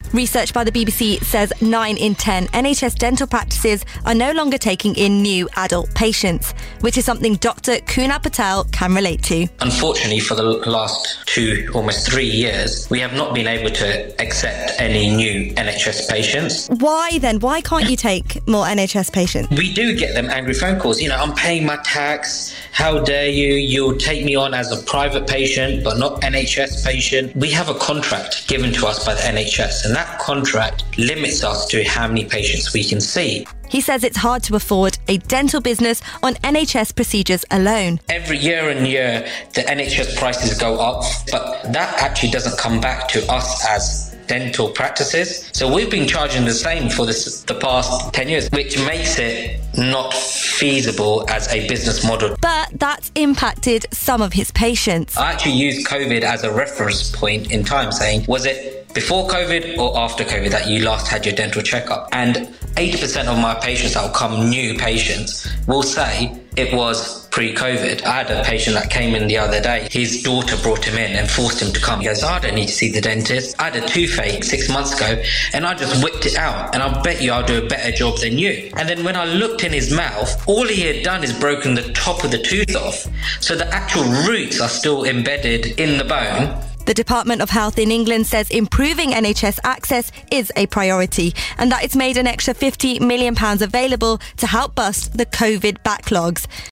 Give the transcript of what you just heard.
Research by the BBC says 9 in 10 NHS dental practices are no longer taking in new adult patients, which is something Dr. Kunal Patel can relate to. Unfortunately, for the last 2, almost 3 years, we have not been able to accept any new NHS patients. Why then? Why can't you take more NHS patients? We do get them angry phone calls. I'm paying my tax. How dare you? You'll take me on as a private patient, but not NHS patient. We have a contract given to us by the NHS, and that contract limits us to how many patients we can see. He says it's hard to afford a dental business on NHS procedures alone. Every year and year, the NHS prices go up, but that actually doesn't come back to us as dental practices. So we've been charging the same for the past 10 years, which makes it not feasible as a business model. But that's impacted some of his patients. I actually used COVID as a reference point in time, saying, was it before COVID or after COVID that you last had your dental checkup? And 80% of my patients that will come, new patients, will say it was pre-COVID. I had a patient that came in the other day. His daughter brought him in and forced him to come. He goes, I don't need to see the dentist. I had a toothache 6 months ago and I just whipped it out, and I bet you I'll do a better job than you. And then when I looked in his mouth, all he had done is broken the top of the tooth off. So the actual roots are still embedded in the bone. The Department of Health in England says improving NHS access is a priority, and that it's made an extra £50 million available to help bust the COVID backlogs.